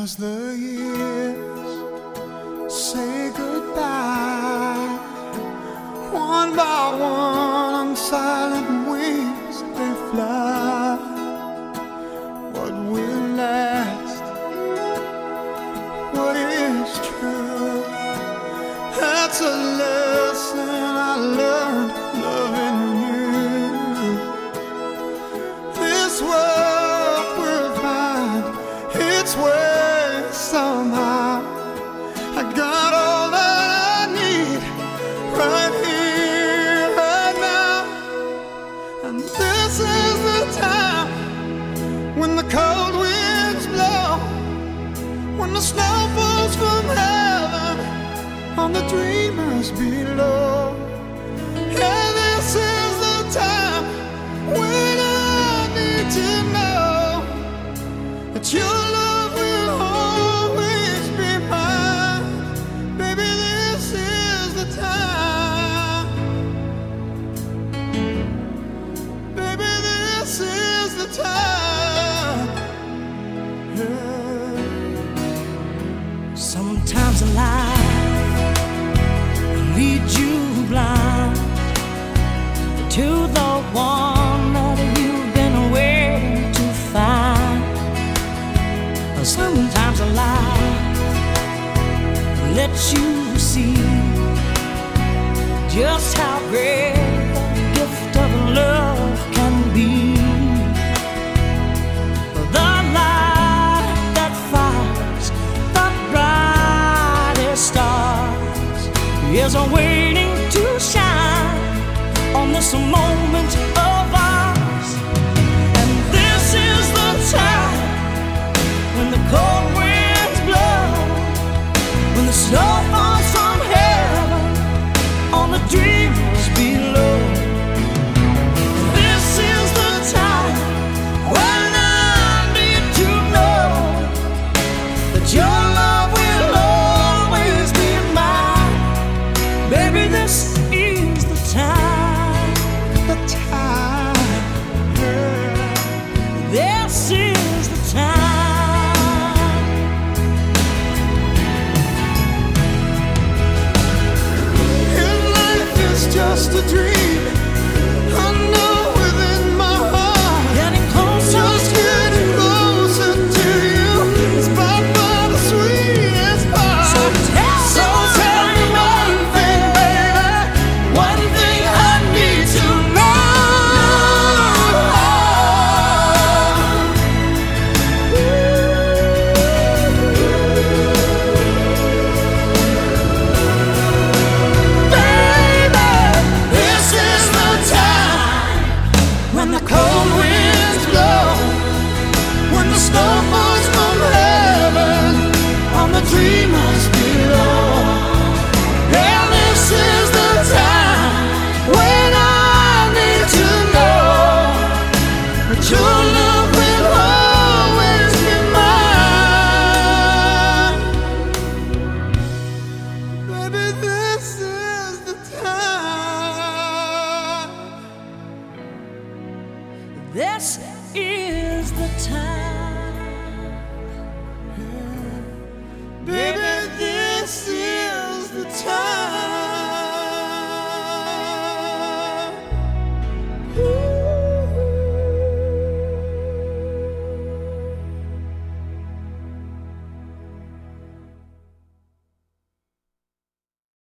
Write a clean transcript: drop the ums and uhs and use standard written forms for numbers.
As the years say goodbye, one by one on silent wings they fly. What will last? What is true? That's a lesson I learned loving you. This world will find its way somehow. I got all that I need right here, right now. And this is the time when the cold winds blow, when the snow falls from heaven on the dreamers below. Yeah, this is the time when I need to know that your love will always be mine. Baby, this is the time. Baby, this is the time. Yeah. Sometimes life leads you blind to the one that you've been waiting to find. Sometimes life lets you see just how great the gift of love can be. The light that fires the brightest stars is waiting to shine on this moment of ours. And this is the time when the cold winds blow, when the snow falls from heaven on the dreamers below. This is the time when I need to know that your love will always be mine. Baby, this is the time. The time, yeah. This is the time. If life is just a dream,